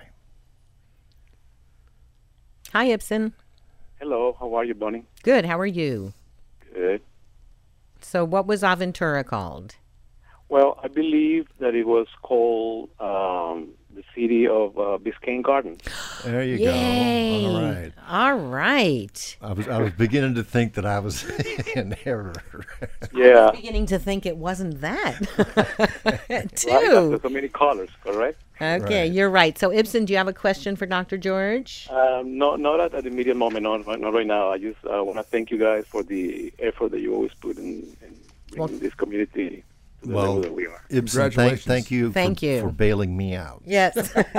Hi, Ibsen. Hello, how are you, Bonnie? Good. How are you? Good. So what was Aventura called? Well, I believe that it was called um, the city of uh, Biscayne Gardens. There you Yay. go. All right. All right. I was I was beginning to think that I was in error. Yeah. I was beginning to think it wasn't that. Too. Right, after so many colors, correct? Okay, Right. you're right. So, Ibsen, do you have a question for Doctor George? Um, no, not at, at the immediate moment, not, not right now. I just uh, want to thank you guys for the effort that you always put in, in bringing Well- this community to the Well, level that we are. Ibsen, thank, Congratulations. thank you, Thank for, you. for bailing me out. Yes.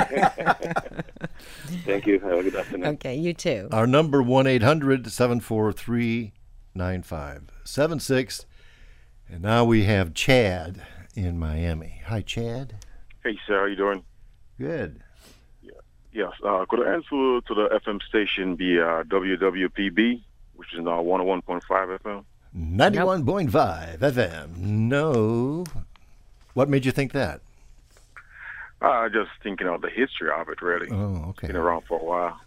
Thank you. Have a good afternoon. Okay, you too. Our number one eight hundred seven four three nine five seven six. And now we have Chad in Miami. Hi, Chad. Hey, sir, how you doing? Good. Yes. Uh, could I answer to the F M station be uh, W W P B, which is now one oh one point five F M? ninety-one point five F M. No. What made you think that? Uh, just thinking of the history of it, really. Oh, okay. Been around for a while.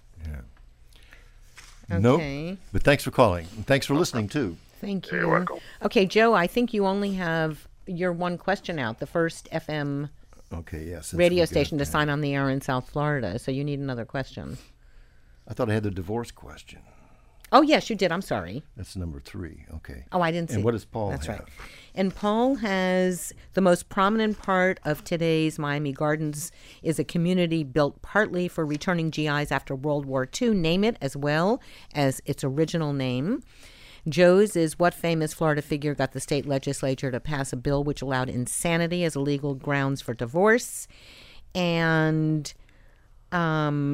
Nope. Okay. But thanks for calling. And thanks for listening, too. Thank you. You're welcome. Okay, Joe, I think you only have your one question out, the first F M Okay, yes. since radio we got station to that. sign on the air in South Florida, so you need another question. I thought I had the divorce question. Oh, yes, you did. I'm sorry. That's number three. Okay. Oh, I didn't see. And what does Paul That's have? right. And Paul has the most prominent part of today's Miami Gardens is a community built partly for returning G Is after World War Two. Name it as well as its original name. Joe's is what famous Florida figure got the state legislature to pass a bill which allowed insanity as a legal grounds for divorce. And um,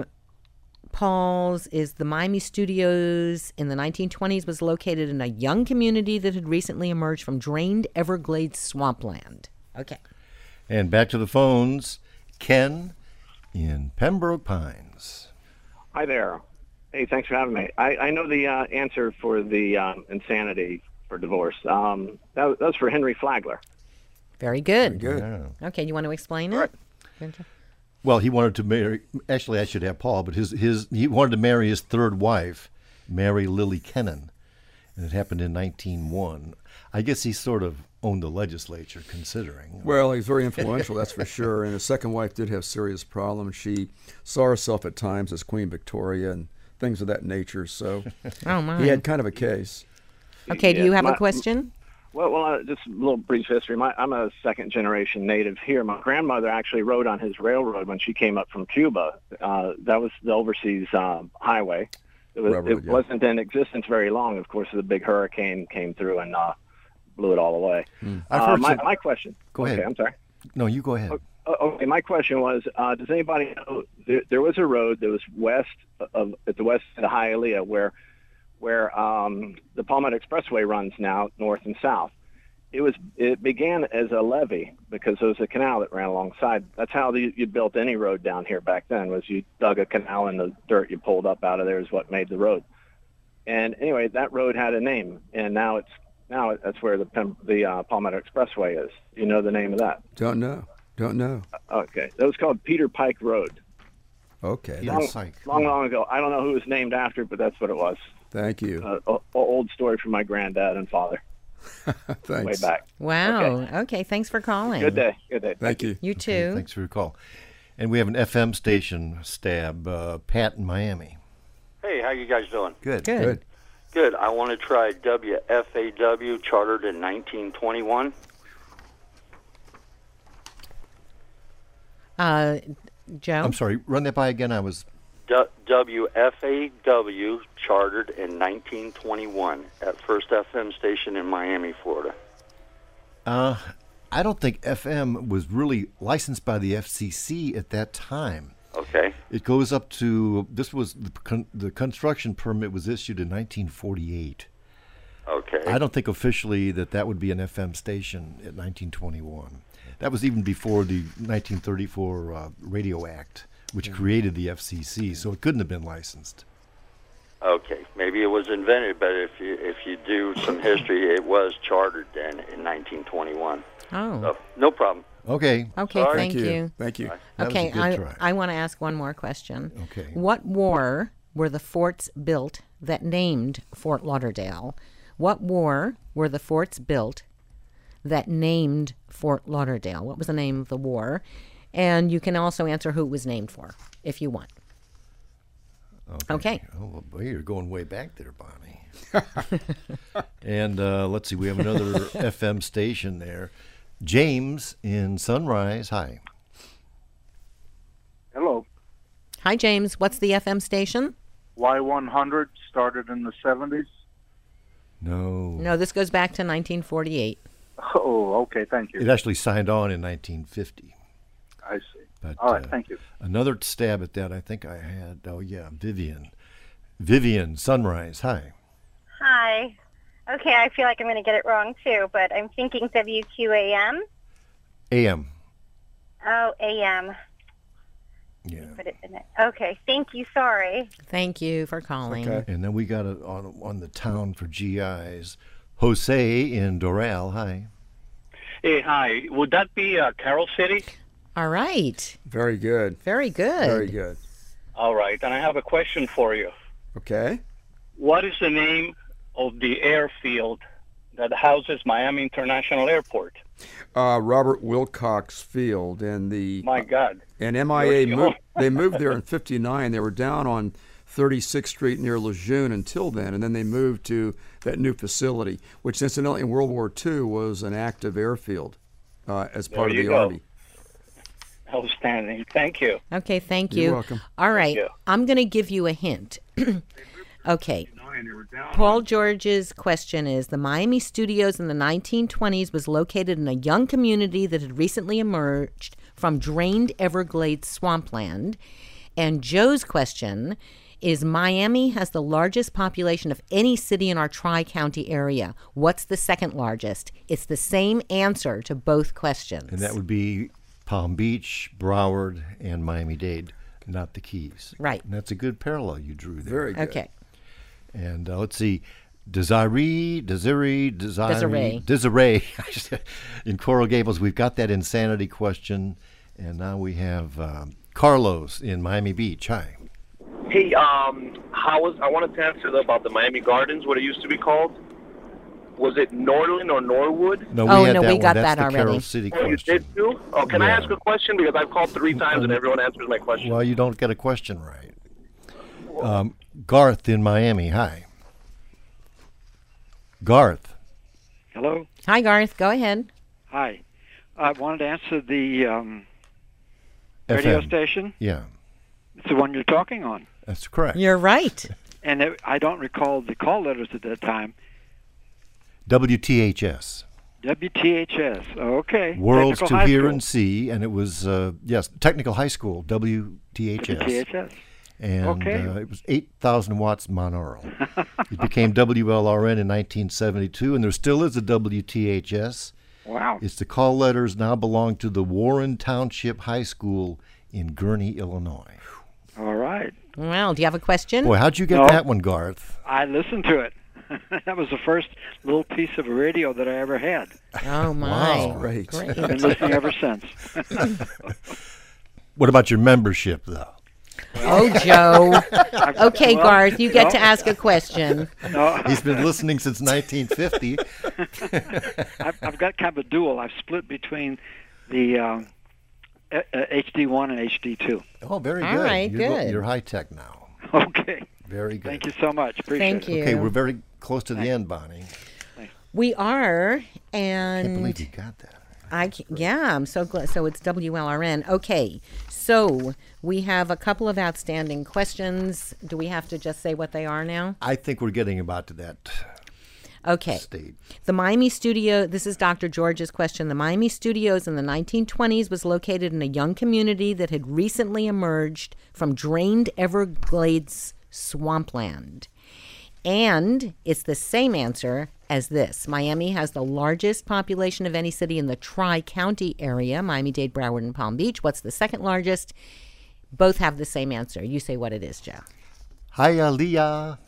Paul's is the Miami Studios in the nineteen twenties was located in a young community that had recently emerged from drained Everglades swampland. Okay. And back to the phones. Ken in Pembroke Pines. Hi there. Hey, thanks for having me. I, I know the uh, answer for the um, insanity for divorce. Um, that, was- that was for Henry Flagler. Very good. Very good. Okay, you want to explain it? Well, he wanted to marry. Actually, I should have Paul, but his his he wanted to marry his third wife, Mary Lily Kennan, and it happened in nineteen oh one. I guess he sort of owned the legislature, considering. Well, he's very influential, that's for sure. And his second wife did have serious problems. She saw herself at times as Queen Victoria and things of that nature. So Oh, my. he had kind of a case. Okay, do Yeah, you have my- a question? Well, well, uh, just a little brief history. My, I'm a second-generation native here. My grandmother actually rode on his railroad when she came up from Cuba. Uh, that was the overseas um, highway. It, was, Railroad, it yeah. wasn't in existence very long. Of course, the big hurricane came through and uh, blew it all away. Hmm. I've Uh, heard my, some- my question. Go ahead. Okay, I'm sorry. No, you go ahead. Oh, okay, my question was: uh, does anybody know there, there was a road that was west of at the west of the Hialeah where where um, the Palmetto Expressway runs now, north and south? It was it began as a levee because there was a canal that ran alongside. That's how the, you built any road down here back then. Was you dug a canal and the dirt you pulled up out of there is what made the road. And anyway, that road had a name, and now it's now that's where the Pem- the uh, Palmetto Expressway is. Do you know the name of that? Don't know. Don't know. Okay, that was called Peter Pike Road. Okay. Long, long, long ago. I don't know who it was named after, but that's what it was. Thank you. Uh, o- old story from my granddad and father. Thanks. Way back. Wow. Okay. Okay, thanks for calling. Good day. Good day. Thank you. You too. Thanks for your call. And we have an F M station stab, uh, Pat in Miami. Hey, how you guys doing? Good. Good. Good. Good. I want to try W F A W, chartered in nineteen twenty-one. Uh, Joe? I'm sorry, run that by again. I was. D- W F A W, chartered in nineteen twenty-one at First F M station in Miami, Florida. Uh, I don't think F M was really licensed by the F C C at that time. Okay. It goes up to, this was, the, con, the construction permit was issued in nineteen forty-eight. Okay. I don't think officially that that would be an F M station at nineteen twenty-one. That was even before the nineteen thirty-four uh, Radio Act, which created the F C C, so it couldn't have been licensed. Okay. Maybe it was invented, but if you if you do some history, it was chartered then in nineteen twenty-one. Oh. So, no problem. Okay. Okay, Sorry. thank you. Thank you. That was a Okay, good I, try. I want to ask one more question. Okay. What war were the forts built that named Fort Lauderdale? What war were the forts built that named Fort Lauderdale? What was the name of the war? And you can also answer who it was named for, if you want. Okay. Okay. Oh, well, boy, you're going way back there, Bonnie. And uh, let's see, we have another F M station there. James in Sunrise. Hi. Hello. Hi, James. What's the F M station? Y one hundred started in the seventies. No. No, this goes back to nineteen forty-eight. Oh, okay. Thank you. It actually signed on in nineteen fifty. I see. But, All right. uh, Thank you. Another stab at that, I think I had, oh, yeah, Vivian. Vivian, Sunrise. Hi. Hi. Okay, I feel like I'm going to get it wrong too, but I'm thinking W Q A M. A M. Oh, A M. Yeah. Put it in it. Okay, thank you. Sorry. Thank you for calling. And then we got it on, on the town for G Is. Jose in Doral. Hi. Hey, hi. Would that be uh, Carroll City? All right. Very good. Very good. Very good. All right, and I have a question for you. Okay. What is the name of the airfield that houses Miami International Airport? Uh, Robert Wilcox Field and the My God. and M I A You're- moved, they moved there in fifty-nine. They were down on thirty-sixth Street near Lejeune until then, and then they moved to that new facility, which incidentally in World War Two was an active airfield uh, as part There of you the go. Army. Outstanding. Thank you. Okay, thank You're you. welcome. All right, you. I'm going to give you a hint. Okay. Paul George's question is, the Miami Studios in the nineteen twenties was located in a young community that had recently emerged from drained Everglades swampland. And Joe's question is, Miami has the largest population of any city in our Tri-County area. What's the second largest? It's the same answer to both questions. And that would be Palm Beach, Broward, and Miami-Dade, not the Keys. Right. And that's a good parallel you drew there. Very good. Okay. And uh, let's see, Desiree, Desiree, Desiree, Desiree. Desiree. In Coral Gables, we've got that insanity question, and now we have um, Carlos in Miami Beach. Hi. Hey, um, how was I wanted to answer about the Miami Gardens, what it used to be called. Was it Norland or Norwood? No, we Oh, had no, that we one. got That's that the already. Carroll City Oh, you question. did too? Oh, can I Yeah. ask a question? Because I've called three times and everyone answers my question. Well, you don't get a question right. Um, Garth in Miami. Hi. Garth. Hello. Hi, Garth. Go ahead. Hi. I wanted to answer the um, F radio M. station. Yeah, It's the one you're talking on. that's correct. You're right. And it, I don't recall the call letters at that time. W T H S. W T H S. Okay. Worlds Technical to High Hear School. and See, and it was, uh, yes, Technical High School, W T H S. W T H S. And Okay. uh, it was eight thousand watts monaural. It became W L R N in nineteen seventy-two, and there still is a W T H S. Wow. It's the call letters now belong to the Warren Township High School in Gurnee, Illinois. All right. Well, do you have a question? Boy, how'd you get No. that one, Garth? I listened to it. That was the first little piece of radio that I ever had. Oh, my. Wow. Great. I've been listening ever since. What about your membership, though? Oh, Joe. Okay, well, Garth, you get no. to ask a question. No. He's been listening since nineteen fifty. I've, I've got kind of a dual. I've split between the um, uh, H D one and H D two. Oh, very All good. right, you're, good. You're high tech now. Okay. Very good. Thank you so much. Appreciate Thank it. you. Okay, we're very close to the end, Bonnie. We are, I and can't believe you got that. I ca- yeah, I'm so glad. So it's W L R N. Okay, so we have a couple of outstanding questions. Do we have to just say what they are now? I think we're getting about to that Okay. state. The Miami studio, this is Doctor George's question. The Miami Studios in the nineteen twenties was located in a young community that had recently emerged from drained Everglades swampland. And it's the same answer as this. Miami has the largest population of any city in the Tri-County area, Miami-Dade, Broward, and Palm Beach. What's the second largest? Both have the same answer. You say what it is, Joe. Hialeah.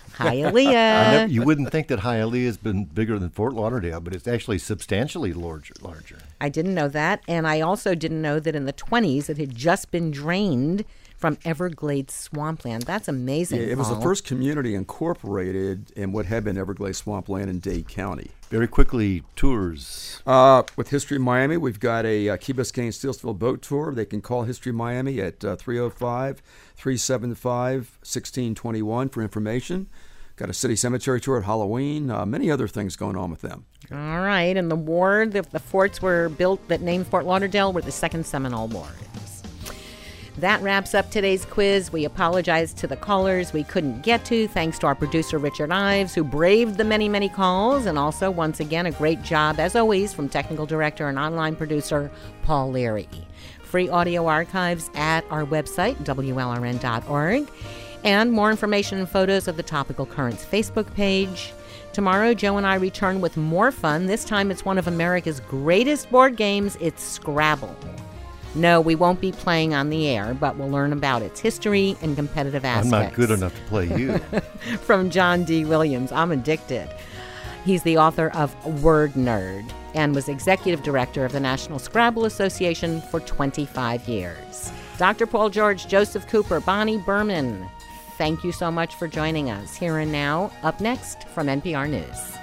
Hialeah. I never, you wouldn't think that Hialeah has been bigger than Fort Lauderdale, but it's actually substantially larger. larger. I didn't know that, and I also didn't know that in the twenties it had just been drained from Everglades swampland. That's amazing. Yeah, it was Paul. the first community incorporated in what had been Everglades swampland in Dade County. Very quickly, tours. Uh, with History Miami, we've got a uh, Key Biscayne Steelsville boat tour. They can call History Miami at uh, three oh five, three seven five, one six two one for information. Got a city cemetery tour at Halloween. Uh, many other things going on with them. All right, and the war, the, the forts were built that named Fort Lauderdale were the Second Seminole Wars. That wraps up today's quiz. We apologize to the callers we couldn't get to, thanks to our producer, Richard Ives, who braved the many, many calls, and also, once again, a great job, as always, from technical director and online producer, Paul Leary. Free audio archives at our website, W L R N dot org, and more information and photos of the Topical Currents Facebook page. Tomorrow, Joe and I return with more fun. This time, it's one of America's greatest board games. It's Scrabble. No, we won't be playing on the air, but we'll learn about its history and competitive aspects. I'm not good enough to play you. From John D. Williams, I'm addicted. He's the author of Word Nerd and was executive director of the National Scrabble Association for twenty-five years. Doctor Paul George, Joseph Cooper, Bonnie Berman, thank you so much for joining us. Here and now, up next from N P R News.